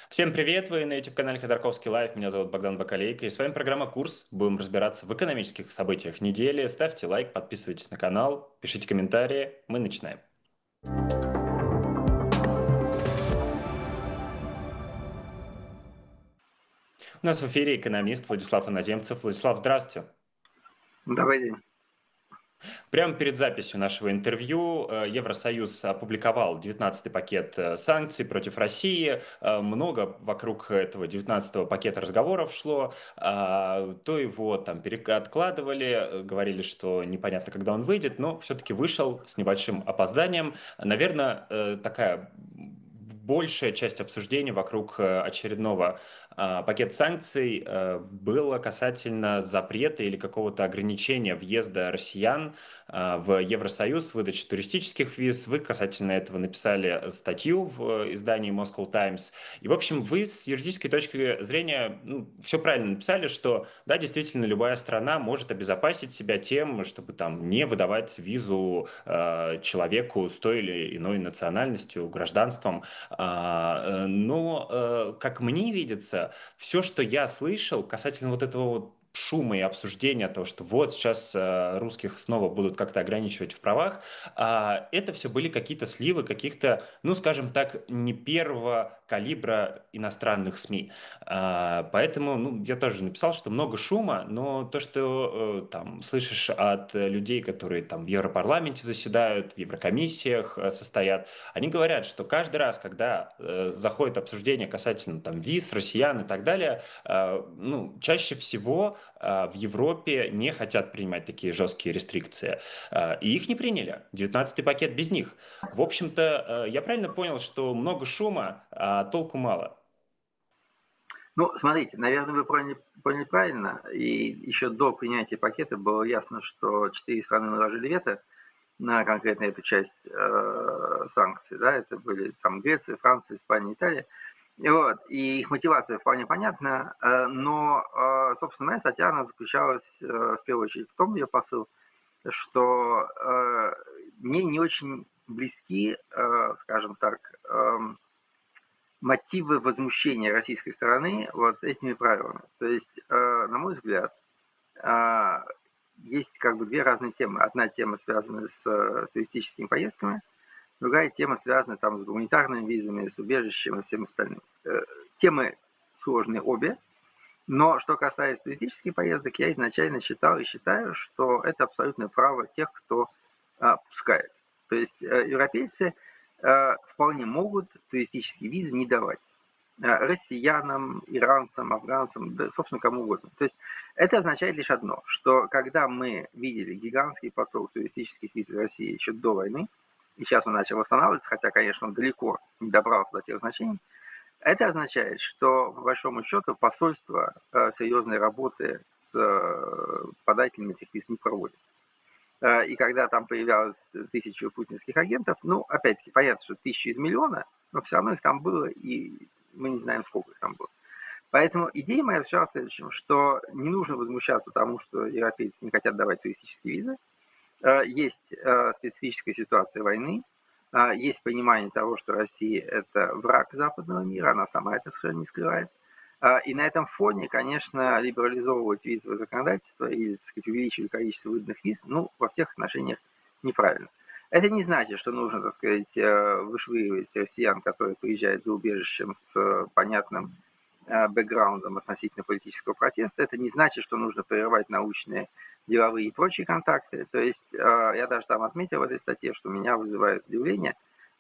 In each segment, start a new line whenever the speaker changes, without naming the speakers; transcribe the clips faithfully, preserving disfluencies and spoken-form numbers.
Всем привет! Вы на YouTube-канале Ходорковский Лайв. Меня зовут Богдан Бакалейко. И с вами программа «Курс». Будем разбираться в экономических событиях недели. Ставьте лайк, подписывайтесь на канал, пишите комментарии. Мы начинаем. У нас в эфире экономист Владислав Иноземцев. Владислав, здравствуйте.
Добрый день.
Прямо перед записью нашего интервью э, Евросоюз опубликовал девятнадцатый пакет э, санкций против России. Э, Много вокруг этого девятнадцатого пакета разговоров шло. А, То его там перек- откладывали, э, говорили, что непонятно, когда он выйдет, но все-таки вышел с небольшим опозданием. Наверное, э, такая большая часть обсуждений вокруг э, очередного а, пакета санкций э, было касательно запрета или какого-то ограничения въезда россиян а, в Евросоюз, выдачи туристических виз. Вы касательно этого написали статью в издании Moscow Times. И, в общем, вы с юридической точки зрения ну, все правильно написали, что, да, действительно, любая страна может обезопасить себя тем, чтобы там не выдавать визу э, человеку с той или иной национальностью, гражданством. А, э, Но, э, как мне видится, все, что я слышал касательно вот этого вот шума и обсуждения того, что вот сейчас э, русских снова будут как-то ограничивать в правах, а, это все были какие-то сливы каких-то, ну, скажем так, не первого калибра иностранных СМИ. А, Поэтому, ну, я тоже написал, что много шума, но то, что э, там слышишь от э, людей, которые там в Европарламенте заседают, в Еврокомиссиях э, состоят, они говорят, что каждый раз, когда э, заходит обсуждение касательно там виз, россиян и так далее, э, ну, чаще всего э, в Европе не хотят принимать такие жесткие рестрикции. Э, и их не приняли. Девятнадцатый пакет без них. В общем-то, э, я правильно понял, что много шума, а толку мало?
Ну, смотрите, наверное, вы поняли, поняли правильно. И еще до принятия пакета было ясно, что четыре страны наложили вето на конкретно эту часть э, санкций. Да? Это были там Греция, Франция, Испания, Италия. И, вот, и их мотивация вполне понятна. Э, но, э, собственно, моя статья, она заключалась э, в первую очередь в том, ее посыл, что э, мне не очень близки, э, скажем так, эм, мотивы возмущения российской стороны вот этими правилами. То есть, э, на мой взгляд, э, есть как бы две разные темы. Одна тема связана с э, туристическими поездками, другая тема связана там с гуманитарными визами, с убежищем и всем остальным. Э, темы сложные обе, но что касается туристических поездок, я изначально считал и считаю, что это абсолютное право тех, кто а, пускает. То есть э, европейцы э, вполне могут туристические визы не давать э, россиянам, иранцам, афганцам, да, собственно, кому угодно. То есть это означает лишь одно, что когда мы видели гигантский поток туристических виз в России еще до войны, и сейчас он начал восстанавливаться, хотя, конечно, он далеко не добрался до тех значений, это означает, что, по большому счету, посольство э, серьезной работы с э, подателями этих виз не проводит. Э, и когда там появлялось тысяча путинских агентов, ну, опять-таки, понятно, что тысяча из миллиона, но все равно их там было, и мы не знаем, сколько их там было. Поэтому идея моя заключалась в следующем, что не нужно возмущаться тому, что европейцы не хотят давать туристические визы. Э, Есть э, специфическая ситуация войны, э, есть понимание того, что Россия – это враг западного мира, она сама это совершенно не скрывает. Э, И на этом фоне, конечно, либерализовывать визовое законодательство или, так сказать, увеличивать количество выданных виз, ну, во всех отношениях неправильно. Это не значит, что нужно, так сказать, э, вышвыривать россиян, которые приезжают за убежищем с э, понятным э, бэкграундом относительно политического протеста. Это не значит, что нужно прерывать научные, деловые и прочие контакты. То есть э, я даже там отметил в этой статье, что меня вызывает удивление,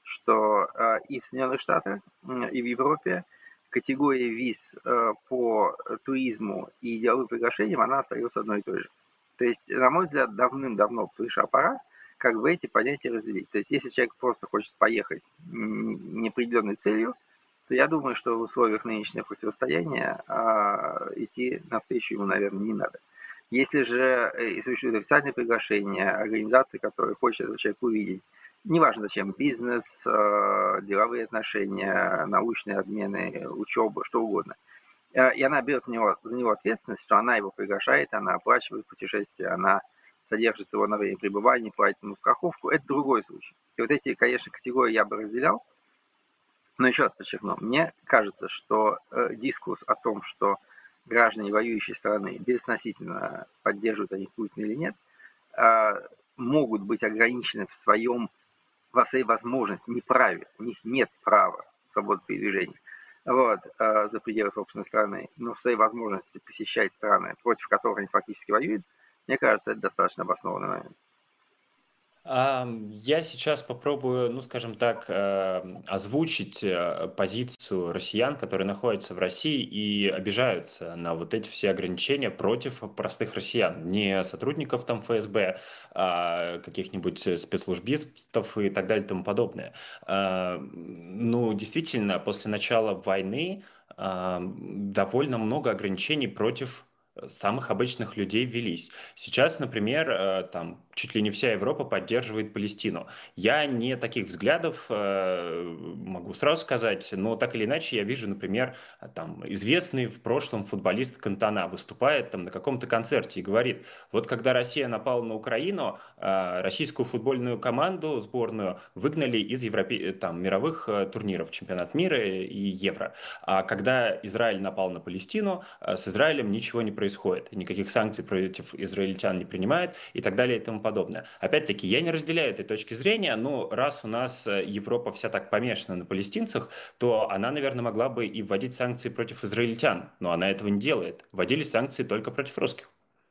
что э, и в Соединенных Штатах, э, и в Европе категория виз э, по туризму и деловым приглашениям, она остается одной и той же. То есть, на мой взгляд, давным-давно пришла пора как бы эти понятия разделить. То есть, если человек просто хочет поехать неопределенной целью, то я думаю, что в условиях нынешнего противостояния а, идти навстречу ему, наверное, не надо. Если же э, существует официальное приглашение организации, которая хочет этого человека увидеть, неважно зачем, бизнес, э, деловые отношения, научные обмены, учеба, что угодно, э, и она берет него, за него ответственность, что она его приглашает, она оплачивает путешествие, она содержит его на время пребывания, платит ему страховку, это другой случай. И вот эти, конечно, категории я бы разделял. Но еще раз подчеркну, мне кажется, что э, дискурс о том, что граждане воюющей страны безотносительно поддерживают они Путина или нет, э, могут быть ограничены в своем, во своей возможности, не праве, у них нет права свободы передвижения, вот, э, за пределы собственной страны, но в своей возможности посещать страны, против которых они фактически воюют, мне кажется, это достаточно обоснованный момент.
Ам, я сейчас попробую, ну, скажем так, эм, озвучить э, позицию россиян, которые находятся в России и обижаются на вот эти все ограничения против простых россиян, не сотрудников там эф эс бэ, а каких-нибудь э, спецслужбистов и так далее и тому подобное. А, Ну, действительно, после начала войны а, довольно много ограничений против самых обычных людей ввелись. Сейчас, например, э, там чуть ли не вся Европа поддерживает Палестину. Я не таких взглядов, э, могу сразу сказать, но так или иначе я вижу, например, там известный в прошлом футболист Кантана выступает там на каком-то концерте и говорит, вот когда Россия напала на Украину, э, российскую футбольную команду, сборную, выгнали из европе... там, мировых э, турниров, чемпионат мира и Евро. А когда Израиль напал на Палестину, э, с Израилем ничего не происходит, никаких санкций против израильтян не принимает и так далее и тому подобное. Опять-таки, я не разделяю этой точки зрения, но раз у нас э, Европа вся так помешана на палестинцах, то она, наверное, могла бы и вводить санкции против израильтян, но она этого не делает. Вводили санкции только против русских.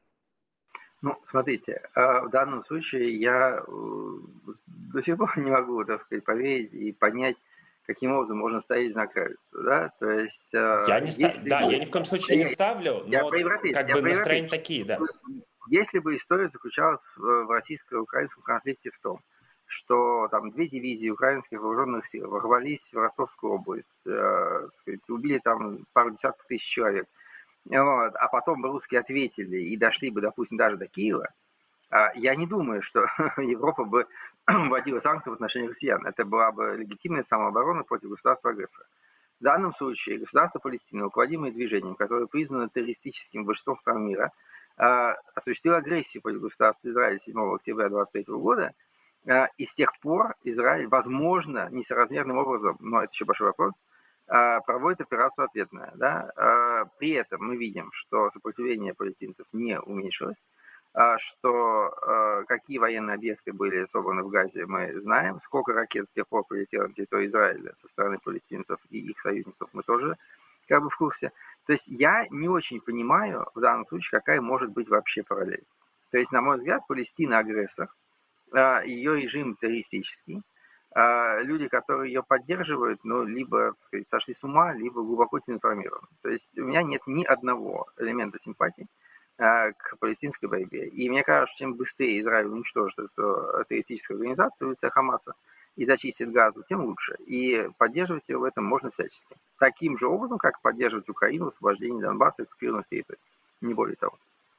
Ну, смотрите, а, в данном случае я э, до сих пор не могу, так сказать, поверить и понять, каким образом можно ставить знак равенства, да, то есть,
Я
э,
не ста...
если
Да,
бы...
я ни в коем
Да
случае не
я,
ставлю,
я про
но
европейцев,
как
я
бы
про
настроения
европейцев.
такие, да.
Если бы история заключалась в, в российско-украинском конфликте в том, что там две дивизии украинских вооруженных сил ворвались в Ростовскую область, э, сказать, убили там пару десятков тысяч человек, вот, а потом русские ответили и дошли бы, допустим, даже до Киева, а, я не думаю, что Европа бы вводила санкции в отношении россиян. Это была бы легитимная самооборона против государства-агрессора. В данном случае государство Палестины, руководимое движением, которое признано террористическим большинством стран мира, а, осуществило агрессию против государства Израиль седьмого октября двадцать третьего года, а, и с тех пор Израиль, возможно, несоразмерным образом, но это еще большой вопрос, а, проводит операцию ответная. Да? А, При этом мы видим, что сопротивление палестинцев не уменьшилось, а, что э, какие военные объекты были собраны в Газе, мы знаем. Сколько ракет с тех пор прилетело на территорию Израиля со стороны палестинцев и их союзников, мы тоже как бы в курсе. То есть я не очень понимаю в данном случае, какая может быть вообще параллель. То есть, на мой взгляд, Палестина агрессор, а, ее режим террористический, а, люди, которые ее поддерживают, ну, либо, так сказать, сошли с ума, либо глубоко дезинформированы. То есть у меня нет ни одного элемента симпатии а, к палестинской борьбе. И мне кажется, чем быстрее Израиль уничтожит эту террористическую организацию в лице Хамаса и зачистит Газу, тем лучше. И поддерживать ее в этом можно всячески. Таким же образом, как поддерживать Украину в освобождении Донбасса и оккупированных территорий. Не более того.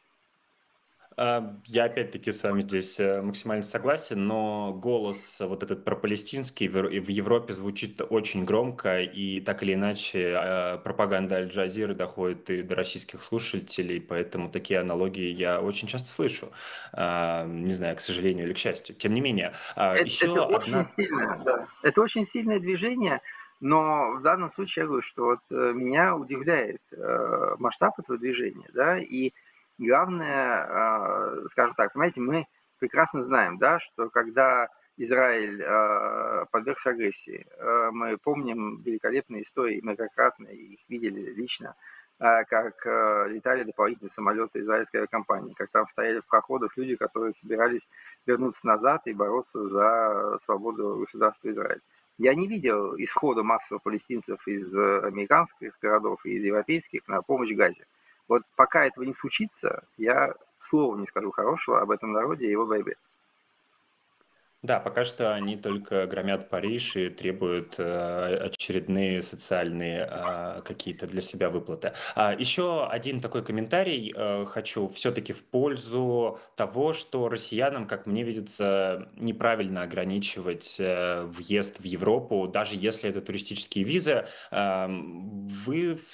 А, Я опять-таки с вами здесь э, максимально согласен, но голос вот этот пропалестинский в Евро- в Европе звучит очень громко, и так или иначе э, пропаганда Аль-Джазиры доходит и до российских слушателей, поэтому такие аналогии я очень часто слышу. А, Не знаю, к сожалению или к счастью. Тем не менее, а,
Это, это
еще
очень
одна...
сильное, да. Это очень сильное движение, но в данном случае я говорю, что вот э, меня удивляет э, масштаб этого движения, да, и главное, э, скажем так, понимаете, мы прекрасно знаем, да, что когда Израиль э, подвергся агрессии, э, мы помним великолепные истории, многократно их видели лично, э, как э, летали дополнительные самолеты израильской авиакомпании, как там стояли в проходах люди, которые собирались вернуться назад и бороться за свободу государства Израиль. Я не видел исхода массовых палестинцев из американских городов и из европейских на помощь Газе. Вот пока этого не случится, я слова не скажу хорошего об этом народе и его борьбе.
Да, пока что они только громят Париж и требуют э, очередные социальные э, какие-то для себя выплаты. А, еще один такой комментарий э, хочу все-таки в пользу того, что россиянам, как мне видится, неправильно ограничивать э, въезд в Европу, даже если это туристические визы. Э, Вы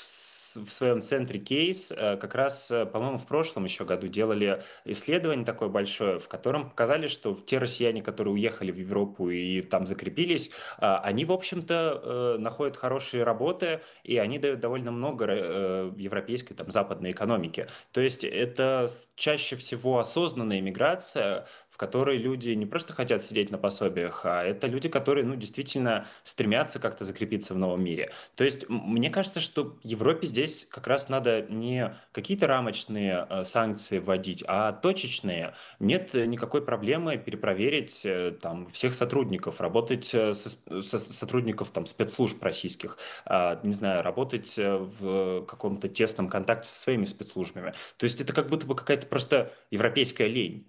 в своем центре кейс. Э, Как раз, э, по-моему, в прошлом еще году делали исследование такое большое, в котором показали, что те россияне, которые уехали в Европу и там закрепились, а, они, в общем-то, э, находят хорошие работы, и они дают довольно много э, европейской, там, западной экономики. То есть это с- чаще всего осознанная иммиграция, в которой люди не просто хотят сидеть на пособиях, а это люди, которые, ну, действительно стремятся как-то закрепиться в новом мире. То есть м- мне кажется, что Европе здесь как раз надо не какие-то рамочные э, санкции вводить, а точечные. Нет э, никакой проблемы перепроверить э, там всех сотрудников, работать э, со, с- со сотрудников там спецслужб российских, а, не знаю, работать э, в каком-то тесном контакте со своими спецслужбами. То есть это как будто бы какая-то просто европейская лень.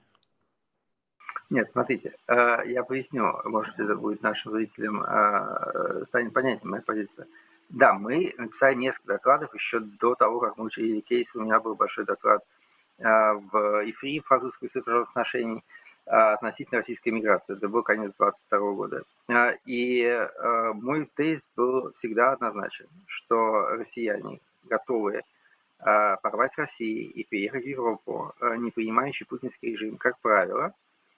Нет, смотрите, э, я поясню, может, это будет нашим зрителям э, станет понятнее моя позиция. Да, мы написали несколько докладов еще до того, как мы учили кейс. У меня был большой доклад э, в ИФРИ, французской институте отношений, э, относительно российской миграции. Это был конец двадцать второго года. Э, И э, мой тезис был всегда однозначен, что россияне готовы э, порвать с Россией и переехать в Европу, э, не принимающий путинский режим, как правило,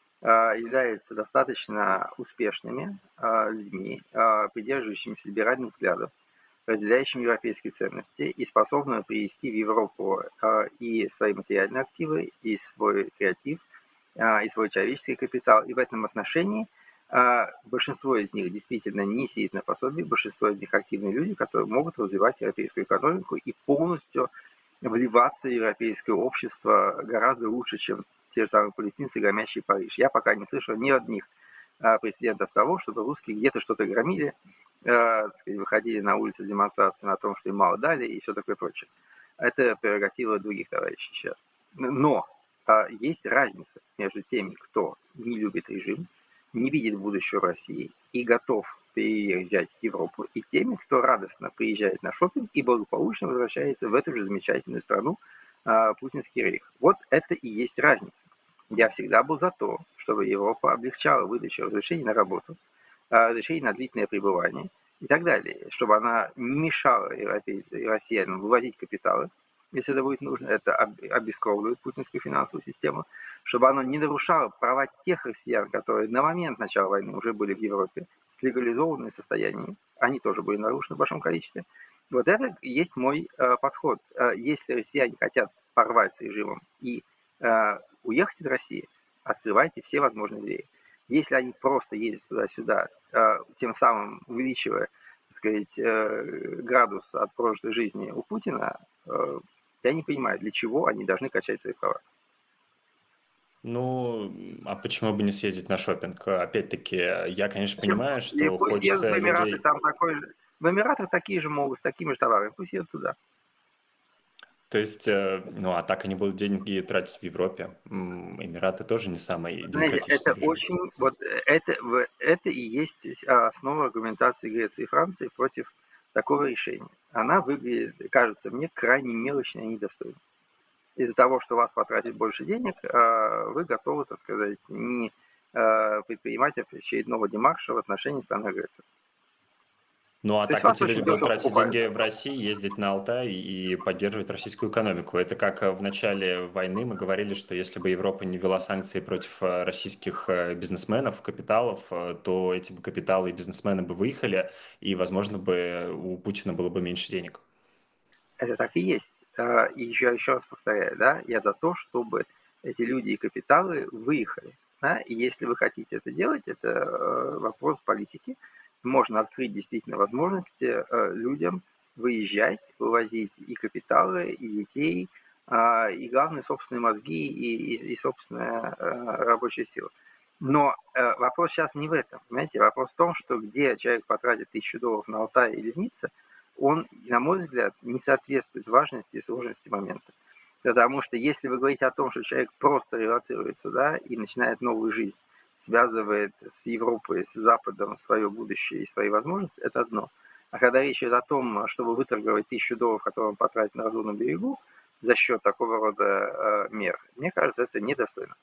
а, являются достаточно успешными а, людьми, а, придерживающимися либеральных взглядов, разделяющими европейские ценности и способными привести в Европу а, и свои материальные активы, и свой креатив, а, и свой человеческий капитал. И в этом отношении а, большинство из них действительно не сидит на пособии, большинство из них активные люди, которые могут развивать европейскую экономику и полностью вливаться в европейское общество гораздо лучше, чем те же самые палестинцы, громящие Париж. Я пока не слышал ни одних а, прецедентов того, чтобы русские где-то что-то громили, а, так сказать, выходили на улицу демонстрации на том, что им мало дали и все такое прочее. Это прерогатива других товарищей сейчас. Но а, есть разница между теми, кто не любит режим, не видит будущего России и готов приезжать в Европу, и теми, кто радостно приезжает на шопинг и благополучно возвращается в эту же замечательную страну, а, путинский рейх. Вот это и есть разница. Я всегда был за то, чтобы Европа облегчала выдачу разрешений на работу, а, разрешений на длительное пребывание и так далее, чтобы она не мешала европейцам, россиянам вывозить капиталы, если это будет нужно, это обескровливает путинскую финансовую систему, чтобы оно не нарушало права тех россиян, которые на момент начала войны уже были в Европе, с легализованными состояниями, они тоже были нарушены в большом количестве. Вот это и есть мой э, подход. Э, если россияне хотят порвать с режимом и э, уехать из России, открывайте все возможные двери. Если они просто ездят туда-сюда, э, тем самым увеличивая, так сказать, э, градус от прошлой жизни у Путина, э, я не понимаю, для чего они должны качать свои права.
Ну, а почему бы не съездить на шопинг? Опять-таки, я, конечно,
Зачем?
понимаю,
И
что
пусть едут в
хочется
Эмираты,
людей.
там такой же. В Эмиратах такие же могут, с такими же товарами. Пусть едут туда.
То есть, э, ну, а так они будут деньги тратить в Европе. М, Эмираты тоже не самый
Знаете,
демократичный
это
режим.
очень, вот это, это и есть основа аргументации Греции и Франции против такого решения. Она выглядит, кажется мне, крайне мелочной и недостойной. Из-за того, что у вас потратить больше денег, а, вы готовы, так сказать, не а, предпринимать очередного демарша в отношении страны-агрессора.
Ну, а
То есть
так
вас
эти люди
очень
будут
дешево
тратить
покупают.
деньги в России, ездить на Алтай и поддерживать российскую экономику. Это как э, в начале войны мы говорили, что если бы Европа не ввела санкции против э, российских э, бизнесменов, капиталов, э, то эти бы капиталы и бизнесмены бы выехали, и, возможно, бы у Путина было бы меньше денег.
Это так и есть. А, И еще, еще раз повторяю, да, я за то, чтобы эти люди и капиталы выехали. Да, и если вы хотите это делать, это э, вопрос политики. Можно открыть действительно возможности э, людям выезжать, вывозить и капиталы, и детей, а, и главное, собственные мозги и, и, и собственная э, рабочая сила. Но э, вопрос сейчас не в этом. Понимаете? Вопрос в том, что где человек потратит тысячу долларов на Алтай или Ницце, он, на мой взгляд, не соответствует важности и сложности момента. Потому что если вы говорите о том, что человек просто релацируется, да, и начинает новую жизнь, связывает с Европой, с Западом свое будущее и свои возможности, это одно. А когда речь идет о том, чтобы выторговать тысячу долларов, которые он потратит на разумном берегу, за счет такого рода э, мер, мне кажется, это недостойно.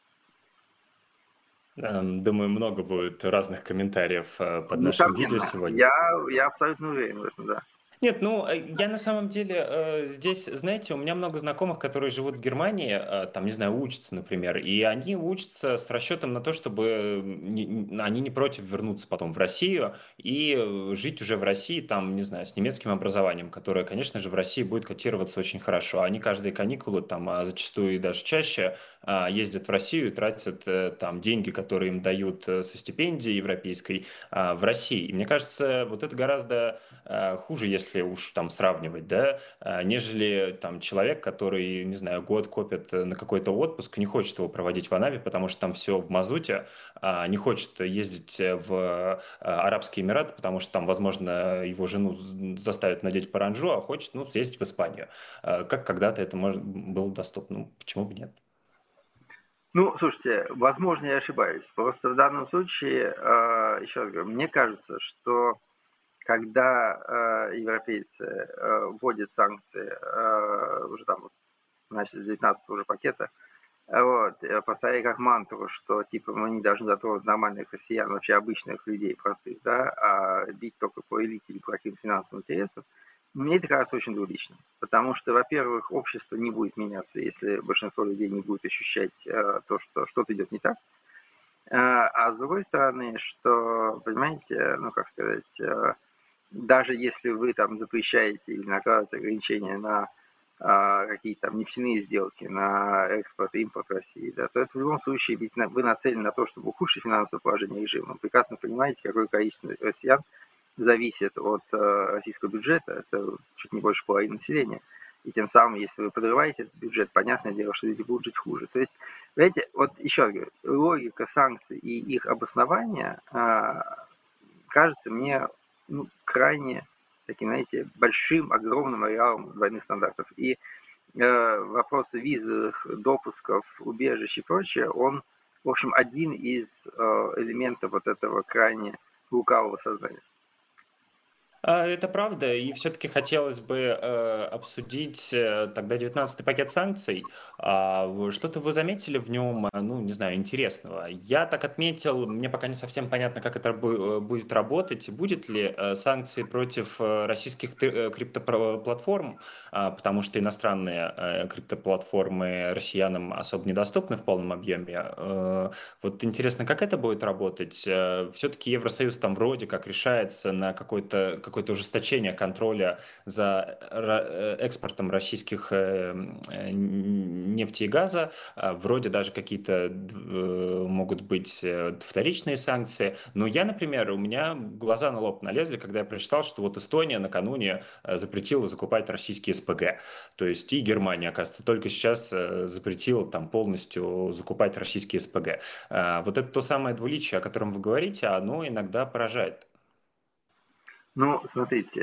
Эм, Думаю, много будет разных комментариев э, под нашим видео
Несомненно,
сегодня.
я, я абсолютно уверен в этом, да.
Нет, ну, э, я на самом деле э, здесь, знаете, у меня много знакомых, которые живут в Германии, э, там, не знаю, учатся, например, и они учатся с расчетом на то, чтобы не- не- они не против вернуться потом в Россию и э, жить уже в России, там, не знаю, с немецким образованием, которое, конечно же, в России будет котироваться очень хорошо. Они каждые каникулы, там, а зачастую и даже чаще, а, ездят в Россию и тратят э, там деньги, которые им дают э, со стипендии европейской, а, в России. И мне кажется, вот это гораздо э, хуже, если уж там сравнивать, да, э, нежели там человек, который, не знаю, год копит э, на какой-то отпуск, не хочет его проводить в Анапе, потому что там все в мазуте, а не хочет ездить в э, Арабские Эмираты, потому что там, возможно, его жену заставят надеть паранджу, а хочет, ну, съездить в Испанию. Э, Как когда-то это может, было доступно. Ну, почему бы нет?
Ну, слушайте, возможно, я ошибаюсь. Просто в данном случае, э, еще раз говорю, мне кажется, что когда э, европейцы э, вводят санкции э, уже там, вот, значит, с девятнадцатого уже пакета, э, вот, э, поставили как мантру, что типа мы не должны затронуть нормальных россиян, вообще обычных людей простых, да, а бить только по элите или по каким-то финансовым интересам, мне это кажется очень двуличным. Потому что, во-первых, общество не будет меняться, если большинство людей не будет ощущать э, то, что что-то идет не так. Э, а с другой стороны, что, понимаете, ну как сказать, э, даже если вы там запрещаете или накладываете ограничения на а, какие-то там нефтяные сделки, на экспорт и импорт России, да, то это в любом случае ведь на, вы нацелены на то, чтобы ухудшить финансовое положение режима. Вы прекрасно понимаете, какое количество россиян зависит от э, российского бюджета, это чуть не больше половины населения. И тем самым, если вы подрываете этот бюджет, понятное дело, что люди будут жить хуже. То есть, знаете, вот еще раз говорю, логика санкций и их обоснования а, кажется мне ну, крайне таким, знаете, большим, огромным ареалом двойных стандартов. И э, вопросы визовых, допусков, убежищ и прочее, он, в общем, один из э, элементов вот этого крайне лукавого сознания.
А, Это правда, и все-таки хотелось бы э, обсудить э, тогда девятнадцатый пакет санкций. А, в- Что-то вы заметили в нем, э, ну, не знаю, интересного? Я так отметил, мне пока не совсем понятно, как это бу- э, будет работать, и будет ли э, санкции против э, российских ты- э, криптоплатформ, а, потому что иностранные э, криптоплатформы россиянам особо недоступны в полном объеме. Э, Вот интересно, как это будет работать? Все-таки Евросоюз там вроде как решается на какое-то какое-то ужесточение контроля за ра- э, экспортом российских э, э, нефти и газа. А, Вроде даже какие-то д- э, могут быть э, вторичные санкции. Но я, например, у меня глаза на лоб налезли, когда я прочитал, что вот Эстония накануне э, запретила закупать российские СПГ. То есть и Германия, оказывается, только сейчас э, запретила там полностью закупать российские СПГ. А, Вот это то самое двуличие, о котором вы говорите, оно иногда поражает.
Ну, смотрите,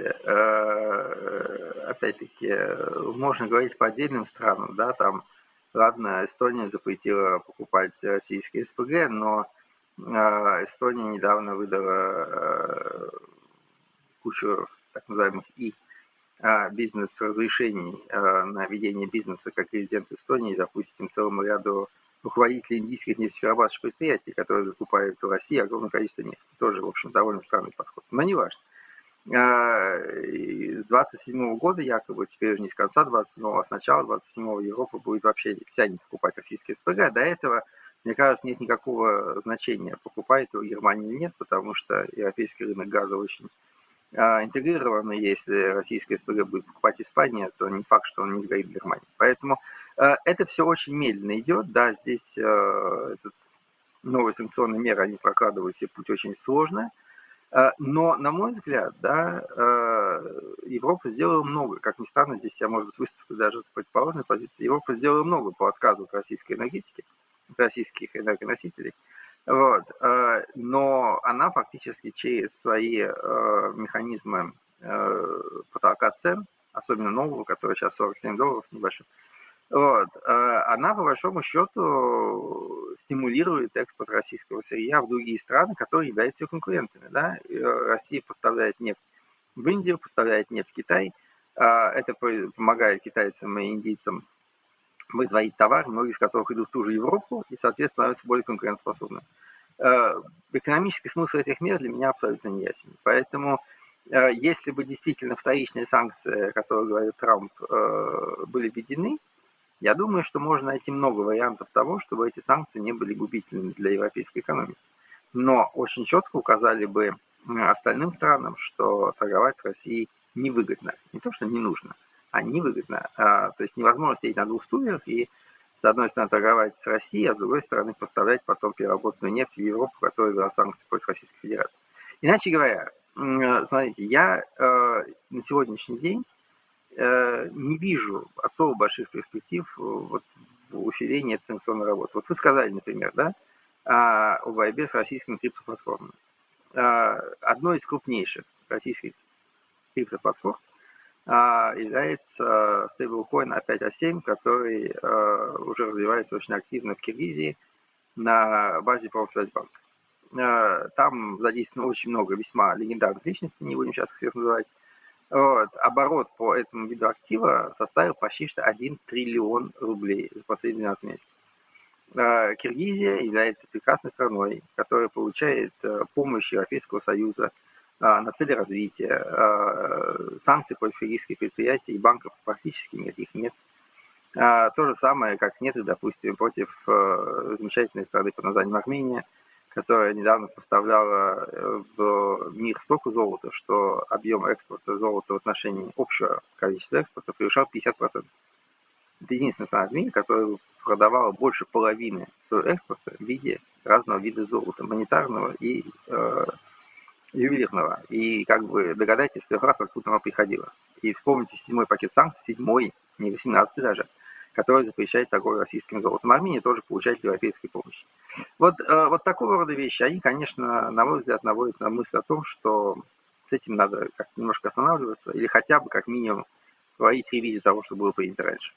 э, опять-таки, э, можно говорить по отдельным странам, да, там, ладно, Эстония запретила покупать российские СПГ, но э, Эстония недавно выдала э, кучу так называемых и а, бизнес-разрешений а, на ведение бизнеса как резидент Эстонии, допустим, целому ряду руководителей индийских нефтеперерабатывающих предприятий, которые закупают в России огромное количество нефти. Тоже, в общем, довольно странный подход. Но не важно. А, С двадцать седьмого года якобы, теперь уже не с конца двадцать седьмого, а с начала двадцать седьмого Европа будет вообще вся не покупать российские СПГ. До этого, мне кажется, нет никакого значения, покупает его Германия или нет, потому что европейский рынок газа очень а, интегрированы, если российская СПГ будет покупать Испания, то не факт, что он не сгорит в Германии. Поэтому э, это все очень медленно идет, да, здесь э, этот, новые санкционные меры, они прокладывают себе путь очень сложно, э, но, на мой взгляд, да, э, Европа сделала много, как ни странно, здесь я, может быть, выступлю даже с противоположной позиции, Европа сделала много по отказу от российской энергетики, от российских энергоносителей, вот. э, Но она фактически через свои э, механизмы э, потолка цен, особенно нового, который сейчас сорок семь долларов с небольшим, вот, э, она по большому счету стимулирует экспорт российского сырья в другие страны, которые являются ее конкурентами. Да? И, э, Россия поставляет нефть в Индию, поставляет нефть в Китай. А, Это помогает китайцам и индийцам производить товары, многие из которых идут в ту же Европу и, соответственно, становятся более конкурентоспособными. Э, Экономический смысл этих мер для меня абсолютно не ясен. Поэтому Э, Если бы действительно вторичные санкции, о которых говорит Трамп, э, были введены, я думаю, что можно найти много вариантов того, чтобы эти санкции не были губительными для европейской экономики. Но очень четко указали бы остальным странам, что торговать с Россией невыгодно. Не то, что не нужно, а невыгодно. А, то есть невозможно сидеть на двух стульях и с одной стороны торговать с Россией, а с другой стороны поставлять потом переработанную нефть в Европу, которая ввела санкции против Российской Федерации. Иначе говоря, смотрите, я э, на сегодняшний день э, не вижу особо больших перспектив э, вот, в усилении санкционной работы. Вот вы сказали, например, да, о борьбе с российскими криптоплатформами. Одной из крупнейших российских криптоплатформ является стейблкоин а пять а семь, который уже развивается очень активно в Киргизии на базе Промсвязьбанка. Там задействовано очень много весьма легендарных личностей, не будем сейчас всех называть. Вот. Оборот по этому виду актива составил почти что один триллион рублей за последние двенадцать месяцев. Киргизия является прекрасной страной, которая получает помощь Европейского Союза на цели развития. Санкций против киргизских предприятий и банков практически никаких нет. То же самое, как нет, допустим, против замечательной страны под названием Армения, которая недавно поставляла в мир столько золота, что объем экспорта золота в отношении общего количества экспорта превышал пятьдесят процентов. Это единственная страна в мире, которая продавала больше половины своего экспорта в виде разного вида золота, монетарного и э, ювелирного. И как бы догадайтесь, трех раз, откуда оно приходило. И вспомните седьмой пакет санкций, седьмой, не восемнадцатый даже, который запрещает торговлю российским золотом. Армения тоже получает европейской помощи. Вот, э, вот такого рода вещи, они, конечно, на мой взгляд, наводят на мысль о том, что с этим надо как немножко останавливаться, или хотя бы, как минимум, проводить ревизию того, что было принято раньше.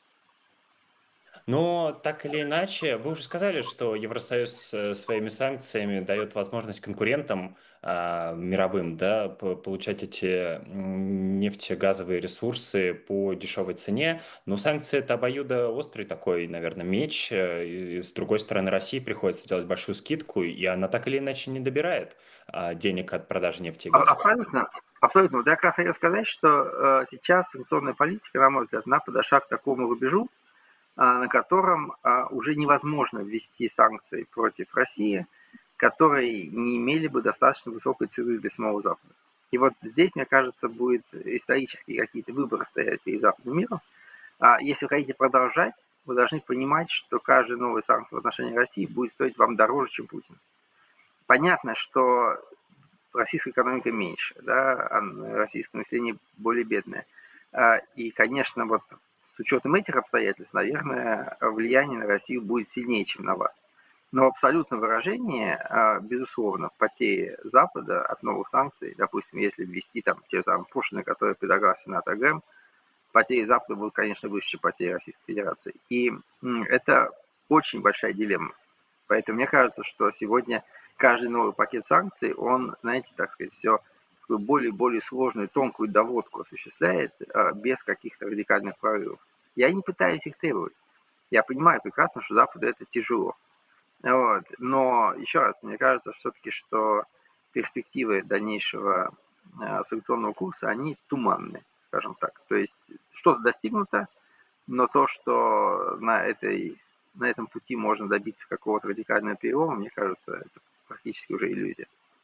Но так или иначе, вы уже сказали, что Евросоюз э, своими санкциями дает возможность конкурентам а, мировым, да, п- получать эти м, нефтегазовые ресурсы по дешевой цене. Но санкции это обоюдоострый такой, наверное, меч. э, И с другой стороны, России приходится делать большую скидку, и она так или иначе не добирает а, денег от продажи нефти и газа.
Абсолютно. Абсолютно. Вот я как раз хотел сказать, что э, сейчас санкционная политика, на мой взгляд, она подошла к такому рубежу, э, на котором э, уже невозможно ввести санкции против России, которые не имели бы достаточно высокой цены для самого Запада. И вот здесь, мне кажется, будет исторические какие-то выборы стоять перед западным миром. А если вы хотите продолжать, вы должны понимать, что каждая новая санкция в отношении России будет стоить вам дороже, чем Путин. Понятно, что российская экономика меньше, да, а российское население более бедное. И, конечно, вот с учетом этих обстоятельств, наверное, влияние на Россию будет сильнее, чем на вас. Но в абсолютном выражении, безусловно, потери Запада от новых санкций, допустим, если ввести там те самые пошлины, которые предлагал сенатор Грэм, потери Запада будут, конечно, выше, чем потери Российской Федерации. И это очень большая дилемма. Поэтому мне кажется, что сегодня каждый новый пакет санкций, он, знаете, так сказать, все более и более сложную, тонкую доводку осуществляет без каких-то радикальных прорывов. Я не пытаюсь их требовать. Я понимаю прекрасно, что Западу это тяжело. Вот. Но еще раз, мне кажется все-таки, что перспективы дальнейшего э, санкционного курса, они туманные, скажем так. То есть что-то достигнуто, но то, что на, этой, на этом пути можно добиться какого-то радикального перелома, мне кажется, это практически уже иллюзия.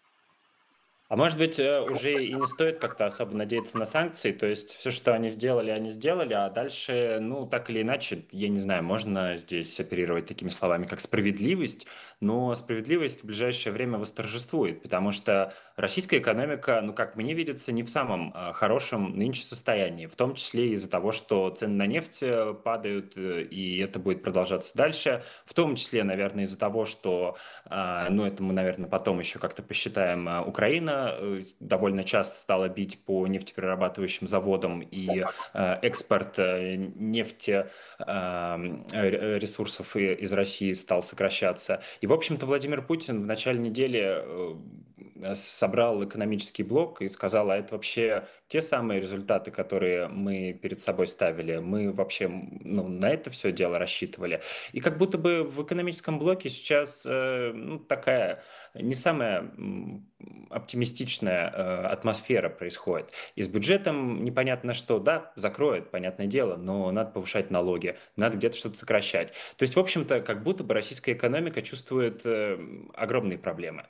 А может быть, э, уже и не стоит как-то особо надеяться на санкции, то есть все, что они сделали, они сделали, а дальше, ну, так или иначе, я не знаю, можно здесь оперировать такими словами, как справедливость, но справедливость в ближайшее время восторжествует, потому что российская экономика, ну, как мне видится, не в самом а, хорошем нынче состоянии, в том числе из-за того, что цены на нефть э, падают, э, и это будет продолжаться дальше, в том числе, наверное, из-за того, что а, ну, это мы, наверное, потом еще как-то посчитаем. А, Украина э, довольно часто стала бить по нефтеперерабатывающим заводам, и э, экспорт э, нефти а, р- ресурсов и- из России стал сокращаться. И, в общем-то, Владимир Путин в начале недели э, собрал экономический блок и сказал, а это вообще те самые результаты, которые мы перед собой ставили, мы вообще ну, на это все дело рассчитывали. И как будто бы в экономическом блоке сейчас э, ну, такая не самая оптимистичная э, атмосфера происходит. И с бюджетом непонятно что, да, закроют, понятное дело, но надо повышать налоги, надо где-то что-то сокращать. То есть, в общем-то, как будто бы российская экономика чувствует э, огромные проблемы.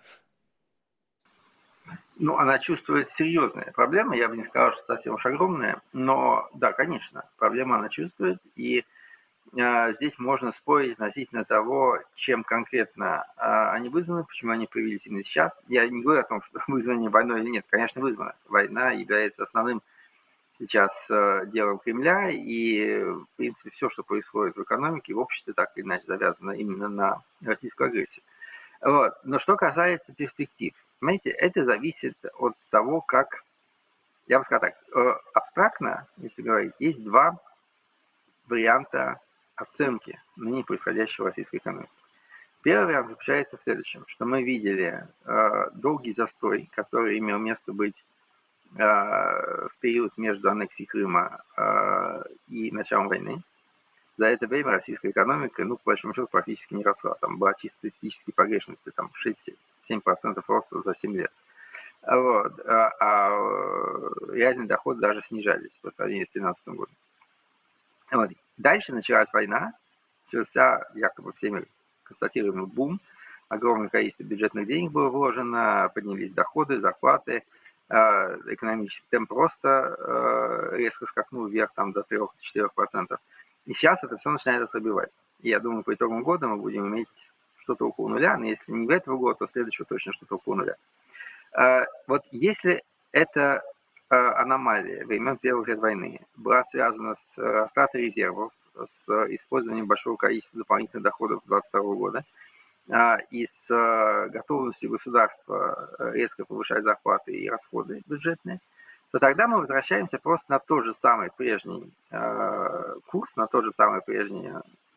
Ну, она чувствует серьезные проблемы, я бы не сказал, что совсем уж огромные, но да, конечно, проблема она чувствует, и э, здесь можно спорить относительно того, чем конкретно э, они вызваны, почему они появились именно сейчас. Я не говорю о том, что вызваны войной или нет, конечно, вызвано. Война является основным сейчас э, делом Кремля, и, в принципе, все, что происходит в экономике, в обществе, так или иначе завязано именно на российскую агрессию. Вот. Но что касается перспектив, понимаете, это зависит от того, как, я бы сказал так, э, абстрактно, если говорить, есть два варианта оценки ныне происходящего в российской экономике. Первый вариант заключается в следующем, что мы видели э, долгий застой, который имел место быть э, в период между аннексией Крыма э, и началом войны. За это время российская экономика, ну, по большому счету, практически не росла. Там была чисто статистической погрешности, там шесть-семь процентов роста за семь лет. Вот. А, а реальные доходы даже снижались по сравнению с две тысячи тринадцатым годом. Вот. Дальше началась война, начался якобы всеми констатируемый бум, огромное количество бюджетных денег было вложено, поднялись доходы, зарплаты, экономический темп роста резко скакнул вверх там, до трёх-четырёх процентов. И сейчас это все начинает ослабевать. И я думаю, по итогам года мы будем иметь что-то около нуля, но если не в этого года, то следующего точно что-то около нуля. Вот если эта аномалия времен первых лет войны была связана с растратой резервов, с использованием большого количества дополнительных доходов двадцать второго года и с готовностью государства резко повышать зарплаты и расходы бюджетные, то тогда мы возвращаемся просто на тот же самый прежний курс, на тот же самый прежний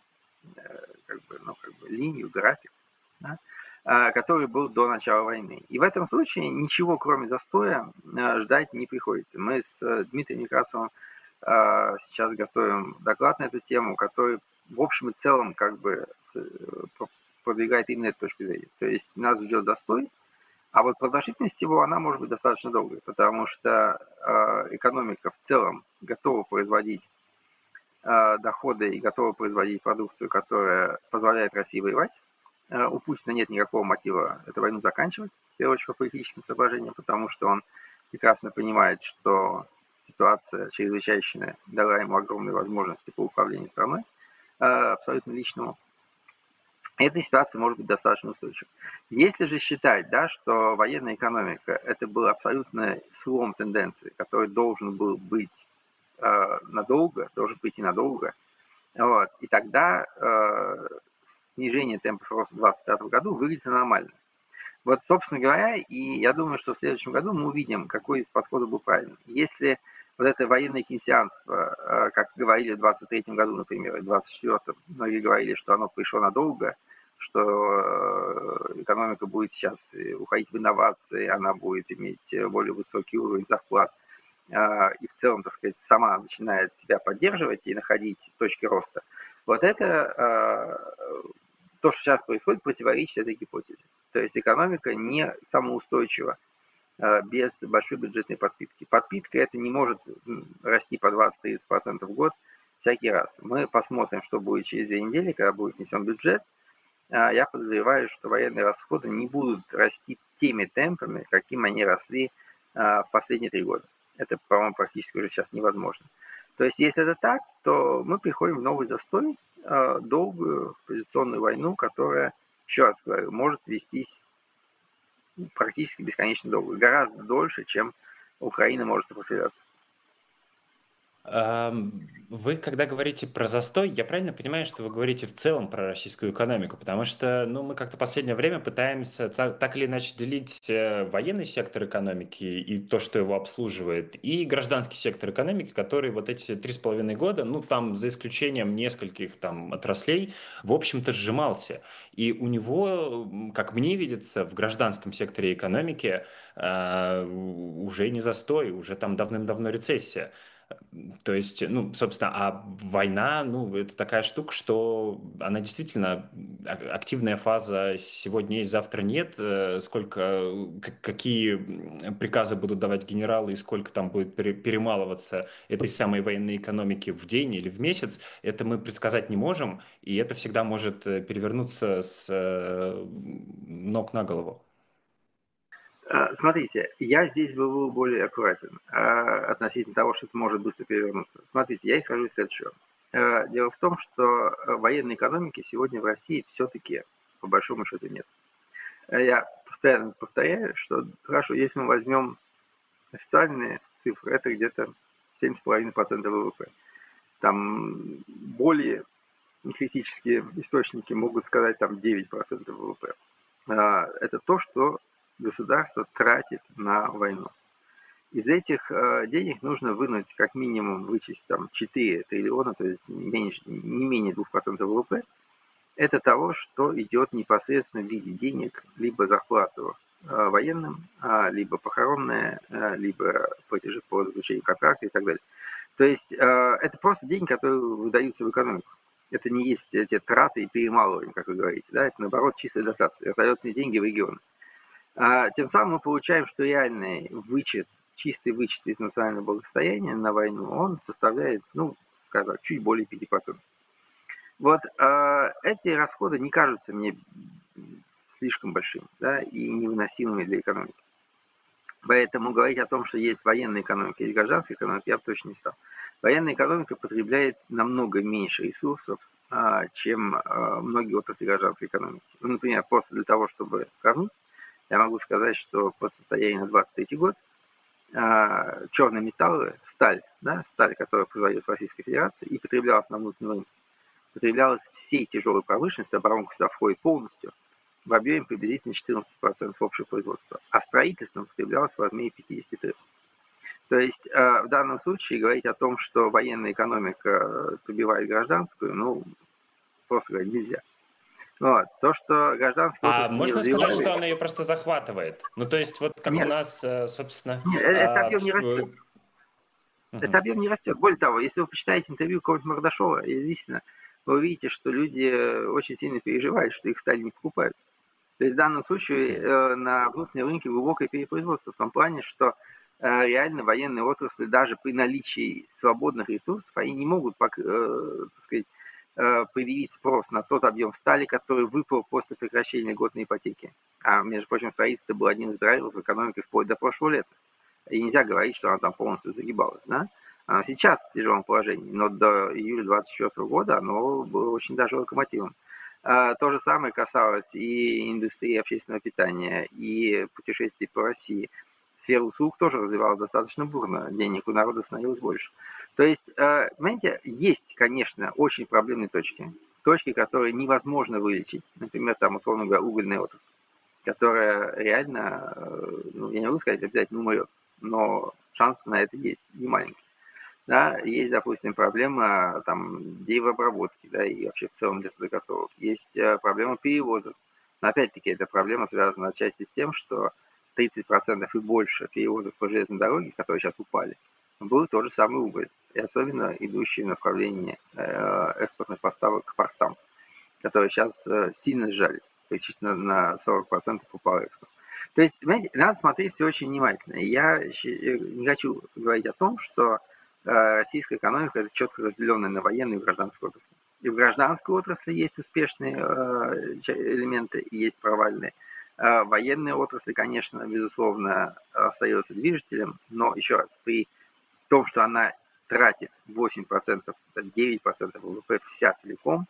как бы, ну, как бы линию, график, да, который был до начала войны. И в этом случае ничего, кроме застоя, ждать не приходится. Мы с Дмитрием Некрасовым сейчас готовим доклад на эту тему, который в общем и целом как бы продвигает именно эту точку зрения. То есть нас ждет застой, а вот продолжительность его, она может быть достаточно долгой, потому что экономика в целом готова производить доходы и готова производить продукцию, которая позволяет России воевать. У Путина нет никакого мотива эту войну заканчивать, в первую очередь по политическим соображениям, потому что он прекрасно понимает, что ситуация чрезвычайная дала ему огромные возможности по управлению страной, абсолютно личному. Эта ситуация может быть достаточно устойчивой. Если же считать, да, что военная экономика это был абсолютно слом тенденции, который должен был быть э, надолго, должен быть и надолго, вот, и тогда э, снижение темпов роста в двадцать пятом году выглядит нормально. Вот, собственно говоря, и я думаю, что в следующем году мы увидим, какой из подходов был правильный. Если вот это военное кейнсианство, как говорили в двадцать третьем году, например, и в двадцать четвёртом, многие говорили, что оно пришло надолго, что экономика будет сейчас уходить в инновации, она будет иметь более высокий уровень зарплат, и в целом, так сказать, сама начинает себя поддерживать и находить точки роста. Вот это, то, что сейчас происходит, противоречит этой гипотезе. То есть экономика не самоустойчива без большой бюджетной подпитки. Подпитка это не может расти по двадцать-тридцать процентов в год всякий раз. Мы посмотрим, что будет через две недели, когда будет внесен бюджет. Я подозреваю, что военные расходы не будут расти теми темпами, каким они росли в последние три года. Это, по-моему, практически уже сейчас невозможно. То есть, если это так, то мы приходим в новый застой, долгую позиционную войну, которая, еще раз говорю, может вестись практически бесконечно долго, гораздо дольше, чем Украина может сопротивляться.
Вы, когда говорите про застой, я правильно понимаю, что вы говорите в целом про российскую экономику? Потому что, ну, мы как-то последнее время пытаемся та- так или иначе делить э, военный сектор экономики и то, что его обслуживает, и гражданский сектор экономики, который вот эти три с половиной года, ну, там, за исключением нескольких там отраслей, в общем-то, сжимался. И у него, м, как мне видится, в гражданском секторе экономики э, уже не застой, уже там давным-давно рецессия. То есть, ну, собственно, а война, ну, это такая штука, что она действительно а- активная фаза сегодня есть, завтра нет. Э, Сколько, э, к- какие м, приказы будут давать генералы и сколько там будет пере- перемалываться этой самой военной экономики в день или в месяц, это мы предсказать не можем, и это всегда может э, перевернуться с э, ног на голову.
А, Смотрите, я здесь был более аккуратен а, относительно того, что это может быстро перевернуться. Смотрите, я исхожу из следующего. Э, Дело в том, что э, военной экономики сегодня в России все-таки по большому счету нет. Э, Я постоянно повторяю, что хорошо, если мы возьмем официальные цифры, это где-то семь с половиной процентов ВВП. Там более критические источники могут сказать там девять процентов ВВП. А, Это то, что государство тратит на войну. Из этих э, денег нужно вынуть как минимум вычесть там четыре триллиона, то есть не, меньше, не менее двух процентов ВВП. Это того, что идет непосредственно в виде денег, либо зарплату э, военным, а, либо похоронные, э, либо платежи по заключению контракта и так далее. То есть э, это просто деньги, которые выдаются в экономику. Это не есть эти траты и перемалывания, как вы говорите. Да? Это, наоборот, чистая дотация. Раздается деньги в регион. А, тем самым мы получаем, что реальный вычет, чистый вычет из национального благосостояния на войну, он составляет, ну, скажем так, чуть более пяти процентов. Вот э, эти расходы не кажутся мне слишком большими, да, и невыносимыми для экономики. Поэтому говорить о том, что есть военная экономика или гражданская экономика, я бы точно не стал. Военная экономика потребляет намного меньше ресурсов, а, чем а, многие отрасли гражданской экономики. Ну, например, просто для того, чтобы сравнить, я могу сказать, что по состоянию на двадцать третий год а, черные металлы, сталь, да, сталь, которая производилась в Российской Федерации и потреблялась на внутреннем рынке, потреблялась всей тяжелой промышленности, оборонка сюда входит полностью, в объеме приблизительно четырнадцать процентов общего производства, а строительством потреблялось в размере пятьдесят три процентов. То есть э, в данном случае говорить о том, что военная экономика побивает гражданскую, ну, просто говорить нельзя. Вот. То, что гражданская
А
отрасль не
можно сказать,
развивалась,
что она ее просто захватывает? Ну, то есть, вот как у
нет,
нас, э, собственно,
нет, э, этот
а,
объем не растет.
в...
Этот
Мгм.
объем не растет. Более того, если вы почитаете интервью какого-нибудь Мордашова, действительно, вы увидите, что люди э, очень сильно переживают, что их стали не покупают. То есть в данном случае
Мгм.
э, на внутреннем рынке глубокое перепроизводство в том плане, что э, реально военные отрасли даже при наличии свободных ресурсов, они не могут пок- э, так сказать, э, предъявить спрос на тот объем стали, который выпал после прекращения льготной ипотеки. А, между прочим, строительство было одним из драйверов экономики вплоть до прошлого лета. И нельзя говорить, что она там полностью загибалась. Да? Она сейчас в тяжелом положении, но до июля двадцать четвёртого года оно было очень даже локомотивом. А, То же самое касалось и индустрии общественного питания, и путешествий по России. Сфера услуг тоже развивалась достаточно бурно, денег у народа становилось больше. То есть, э, понимаете, есть, конечно, очень проблемные точки. Точки, которые невозможно вылечить. Например, там, условно говоря, угольная отрасль, которая реально, э, ну, я не могу сказать, обязательно умрет, но шанс на это есть немаленький. Да, есть, допустим, проблема там деревообработки, да, и вообще в целом лесозаготовок. Есть э, проблема перевозок. Но опять-таки эта проблема связана отчасти с тем, что тридцать процентов и больше перевозок по железной дороге, которые сейчас упали, был тот же самый уголь. И особенно идущий в направлении э, экспортных поставок к портам, которые сейчас э, сильно сжались. Практически на, на сорок процентов упал экспорт. То есть, понимаете, надо смотреть все очень внимательно. И я не хочу говорить о том, что э, российская экономика это четко разделенная на военную и гражданскую отрасль. И в гражданской отрасли есть успешные э, элементы и есть провальные. Э, военная отрасль, конечно, безусловно, остается движителем, но еще раз, при том, что она тратит восемь процентов, девять процентов ВВП вся целиком,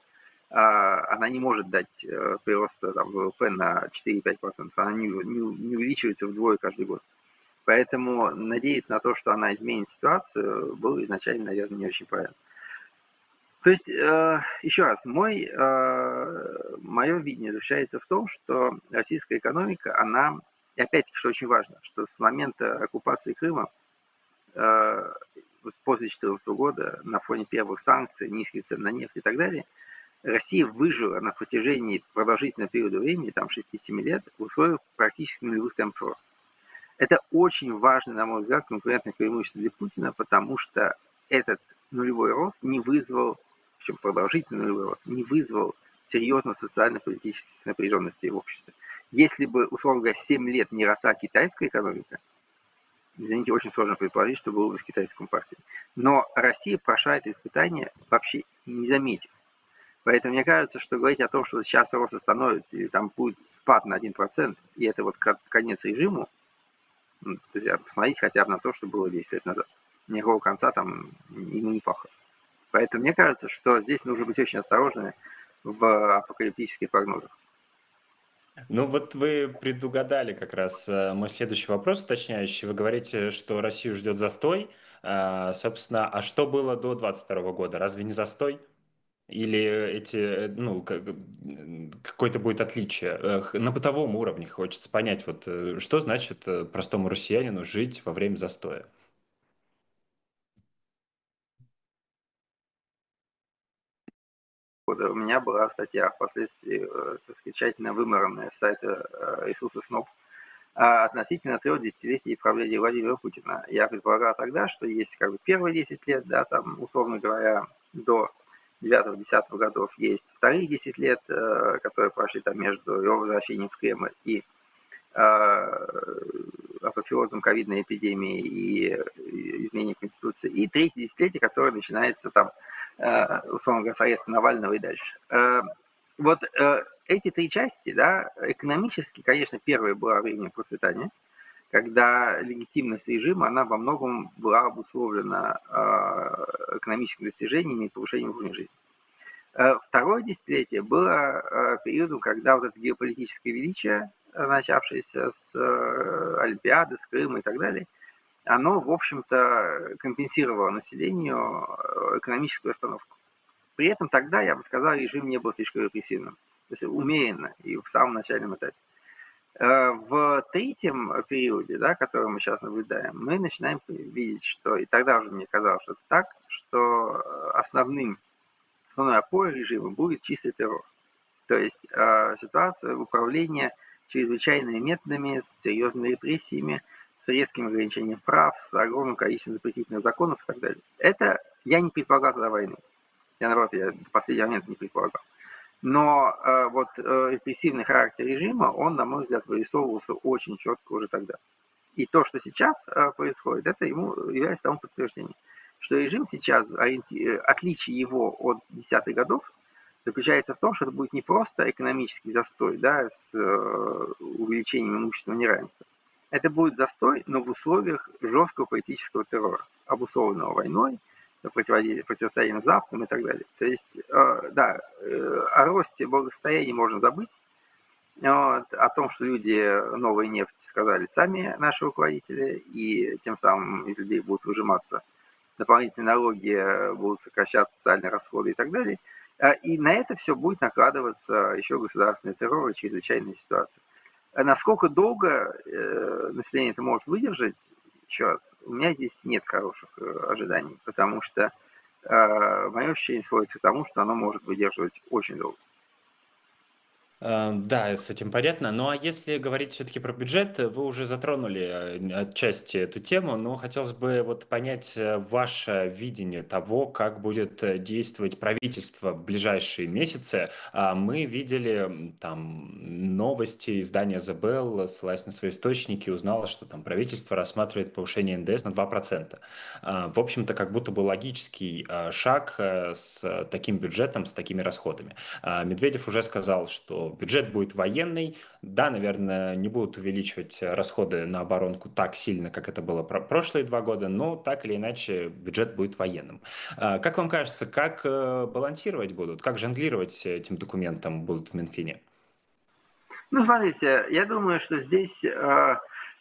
а, она не может дать э, прироста там, ВВП на четыре-пять процентов, она не, не, не увеличивается вдвое каждый год. Поэтому надеяться на то, что она изменит ситуацию, было изначально, наверное, не очень правильно. То есть, э, еще раз, мой, э, мое видение заключается в том, что российская экономика, она, и опять-таки, что очень важно, что с момента оккупации Крыма, э, после две тысячи четырнадцатого года, на фоне первых санкций, низких цен на нефть и так далее, Россия выжила на протяжении продолжительного периода времени, там шести-семи лет, в условиях практически нулевых темпов роста. Это очень важно, на мой взгляд, конкурентное преимущество для Путина, потому что этот нулевой рост не вызвал, причем продолжительный нулевой рост, не вызвал серьезно социально-политических напряженностей в обществе. Если бы, условно говоря, семь лет не росла китайская экономика, извините, очень сложно предположить, что было бы с китайской компартией. Но Россия прошла это испытание вообще не заметив. Поэтому мне кажется, что говорить о том, что сейчас рост остановится, или там будет спад на один процент, и это вот конец режиму, ну, то есть посмотреть хотя бы на то, что было десять лет назад. Никакого конца там ему не пахло. Поэтому мне кажется, что здесь нужно быть очень осторожными в апокалиптических прогнозах.
Ну вот вы предугадали как раз э, мой следующий вопрос уточняющий. Вы говорите, что Россию ждет застой. А, собственно, а что было до двадцать второго года? Разве не застой? Или эти, э, ну, как- м, какое-то будет отличие? Э, х- На бытовом уровне хочется понять, вот э, что значит э, простому россиянину жить во время застоя?
У меня была статья, впоследствии э, так сказать, тщательно вымаранная с сайта э, ресурса СНОП, а относительно трех десятилетий правления Владимира Путина. Я предполагал тогда, что есть как бы первые десять лет, да, там, условно говоря, до девятого-десятого годов, есть вторые десять лет, э, которые прошли там между его возвращением в Кремль и э, апофеозом ковидной эпидемии и изменением Конституции, и третье десятилетие, которое начинается там, э, условно говоря, с ареста Навального и дальше. Э, вот э, эти три части, да, экономически, конечно, первая была время процветания, когда легитимность режима, она во многом была обусловлена э, экономическими достижениями и повышением уровня жизни. Э, Второе десятилетие было э, периодом, когда вот это геополитическое величие, э, начавшееся с э, Олимпиады, с Крыма и так далее, оно, в общем-то, компенсировало населению э, экономическую остановку. При этом тогда, я бы сказал, режим не был слишком репрессивным. То есть умеренно и в самом начальном этапе. Э, В третьем периоде, да, который мы сейчас наблюдаем, мы начинаем видеть, что, и тогда уже мне казалось, что это так, что э, основным, основной опорой режима будет чистый террор. То есть э, ситуация управления чрезвычайными методами, с серьезными репрессиями, с резким ограничением прав, с огромным количеством запретительных законов и так далее. Это я не предполагал тогда войны. Я, наоборот, я до последнего момента не предполагал. Но э, вот э, репрессивный характер режима, он, на мой взгляд, вырисовывался очень четко уже тогда. И то, что сейчас э, происходит, это ему является тому подтверждением, что режим сейчас, ориенти... отличие его от десятых годов, заключается в том, что это будет не просто экономический застой, да, с э, увеличением имущественного неравенства. Это будет застой, но в условиях жесткого политического террора, обусловленного войной, противостоянием Западом и так далее. То есть, э, да, э, о росте благосостояния можно забыть, вот, о том, что люди новая нефть сказали сами наши руководители, и тем самым из людей будут выжиматься дополнительные налоги, будут сокращаться социальные расходы и так далее. А, и на это все будет накладываться еще государственный террор и чрезвычайная ситуация. А насколько долго э, население это может выдержать, еще раз, у меня здесь нет хороших э, ожиданий, потому что э, мое ощущение сводится к тому, что оно может выдерживать очень долго.
Э, Да, с этим понятно. Ну а если говорить все-таки про бюджет, вы уже затронули э, отчасти эту тему, но хотелось бы вот понять э, ваше видение того, как будет э, действовать правительство в ближайшие месяцы. А Мы видели м, там новости, издание The Bell, ссылаясь на свои источники, узнало, что там правительство рассматривает повышение эн дэ эс на два процента. А, В общем-то, как будто бы логический э, шаг э, с таким бюджетом, с такими расходами. А, Медведев уже сказал, что бюджет будет военный. Да, наверное, не будут увеличивать э, расходы на оборонку так сильно, как это было про прошлые два года, но так или иначе бюджет будет военным. А, Как вам кажется, как э, балансировать будут, как жонглировать этим документом будут в Минфине?
Ну, смотрите, я думаю, что здесь э,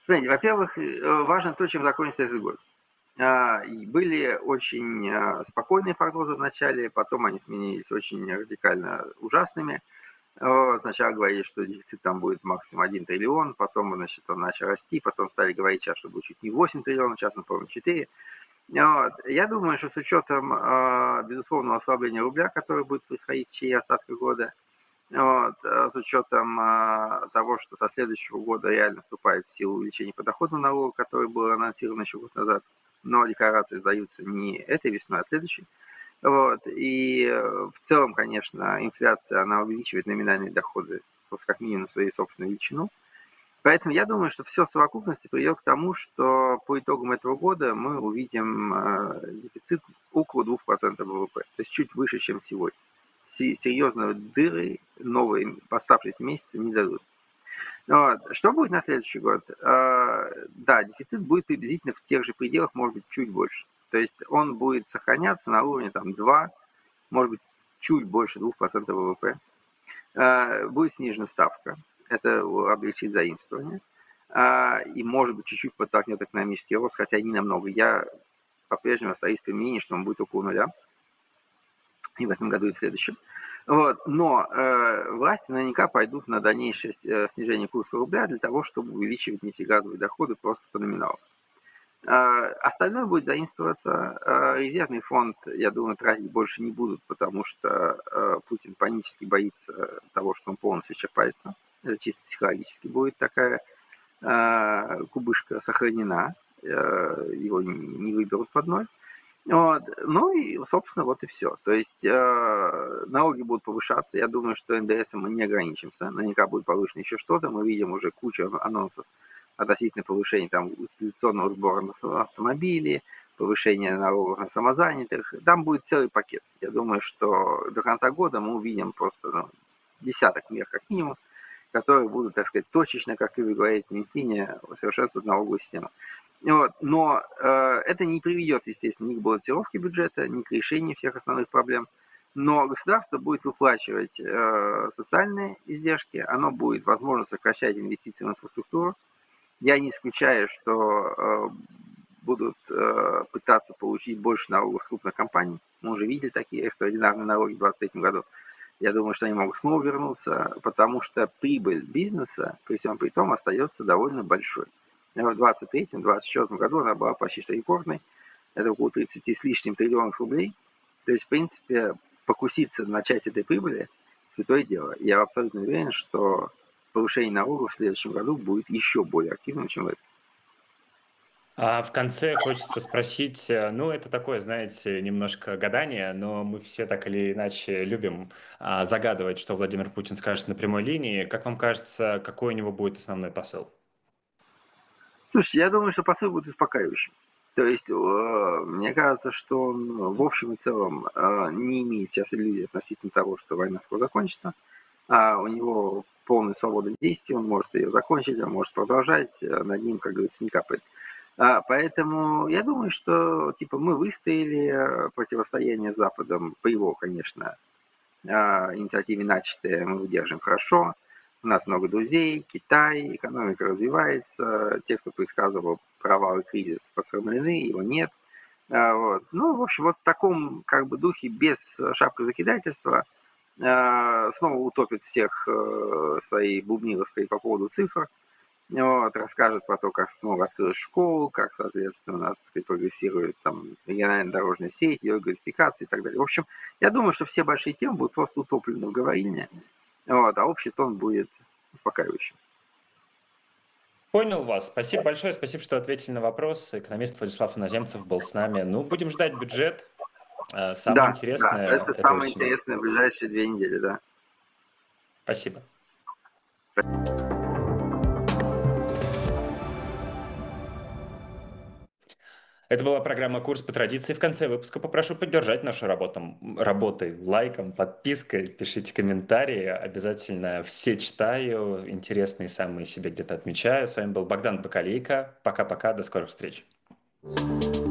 Смотрите, во-первых, э, важно то, чем закончится этот год. А, и были очень а, спокойные прогнозы в начале, потом они сменились очень радикально ужасными. Вот, сначала говорили, что дефицит там будет максимум один триллион, потом, значит, он начал расти, потом стали говорить сейчас, что будет чуть не восемь триллионов, сейчас, мы помним, четыре. Вот. Я думаю, что с учетом, э, безусловного ослабления рубля, которое будет происходить в течение остатка года, вот, э, с учетом э, того, что со следующего года реально вступает в силу увеличение подоходного налога, которое было анонсировано еще год назад, но декларации сдаются не этой весной, а следующей. Вот. И э, в целом, конечно, инфляция, она увеличивает номинальные доходы просто как минимум свою собственную величину. Поэтому я думаю, что все в совокупности приведет к тому, что по итогам этого года мы увидим э, дефицит около двух процентов ВВП, то есть чуть выше, чем сегодня. Серьезные дыры новые оставшиеся месяцы не дадут. Вот. Что будет на следующий год? Э, да, дефицит будет приблизительно в тех же пределах, может быть, чуть больше. То есть он будет сохраняться на уровне там, два, может быть, чуть больше двух процентов ВВП. Э, будет снижена ставка. Это облегчит заимствование. Э, и, может быть, чуть-чуть подтолкнет экономический рост, хотя не намного. Я по-прежнему остаюсь при мнении, что он будет около нуля. И в этом году, и в следующем. Вот. Но э, власти наверняка пойдут на дальнейшее снижение курса рубля для того, чтобы увеличивать нефтегазовые доходы просто по номиналу. Остальное будет заимствоваться. Резервный фонд, я думаю, тратить больше не будут, потому что Путин панически боится того, что он полностью исчерпается. Это чисто психологически будет такая кубышка сохранена, его не выберут под ноль. Вот. Ну и, собственно, вот и все. То есть э, налоги будут повышаться. Я думаю, что эн дэ эсом мы не ограничимся. Наверняка будет повышено еще что-то. Мы видим уже кучу анонсов относительно повышения там, утилизационного сбора на автомобили, повышение налогов на самозанятых. Там будет целый пакет. Я думаю, что до конца года мы увидим просто ну, десяток мер как минимум, которые будут, так сказать, точечно, как и вы говорите, в Минфине, совершенствовать налоговую систему. Вот. Но э, это не приведет, естественно, ни к балансировке бюджета, ни к решению всех основных проблем. Но государство будет выплачивать э, социальные издержки, оно будет, возможно, сокращать инвестиции в инфраструктуру. Я не исключаю, что э, будут э, пытаться получить больше налогов с крупных компаний. Мы уже видели такие экстраординарные налоги в двадцать третьем году. Я думаю, что они могут снова вернуться, потому что прибыль бизнеса, при всем при том, остается довольно большой. В двадцать третьем — двадцать четвёртом году она была почти что рекордной. Это около тридцати с лишним триллионов рублей. То есть, в принципе, покуситься на часть этой прибыли – святое дело. Я абсолютно уверен, что повышение налогов в следующем году будет еще более активным, чем в этом.
А в конце хочется спросить, э, ну, это такое, знаете, немножко гадание, но мы все так или иначе любим а, загадывать, что Владимир Путин скажет на прямой линии. Как вам кажется, какой у него будет основной посыл?
Слушайте, я думаю, что посыл будет успокаивающим. То есть, э, мне кажется, что он в общем и целом э, не имеет сейчас иллюзий относительно того, что война скоро закончится. А у него полная свобода действий, он может ее закончить, он может продолжать, над ним, как говорится, не капает. А, поэтому я думаю, что типа мы выстояли, противостояние с Западом, по его, конечно, а, инициативе начатое, мы выдержим хорошо. У нас много друзей, Китай, экономика развивается, те, кто предсказывал провал и кризис, посрамлены, его нет. А, вот. Ну, в общем, вот в таком как бы духе, без шапкозакидательства, а, снова утопит всех э, своей бубниловкой по поводу цифр. Вот, расскажет про то, как снова открылась школу, как, соответственно, у нас сказать, прогрессирует там региональная дорожная сеть, ее газификация и так далее. В общем, я думаю, что все большие темы будут просто утоплены в говорильне, вот, а общий тон будет успокаивающим.
Понял вас. Спасибо большое. Спасибо, что ответили на вопрос. Экономист Владислав Иноземцев был с нами. Ну, будем ждать бюджет. Э, Самое
Да, да,
интересное,
это
это
самое
осенью.
интересное в ближайшие две недели, да.
Спасибо. Это была программа «Курс по традиции». В конце выпуска попрошу поддержать нашу работу работой лайком, подпиской, пишите комментарии. Обязательно все читаю, интересные самые себе где-то отмечаю. С вами был Богдан Бакалейко. Пока-пока, до скорых встреч.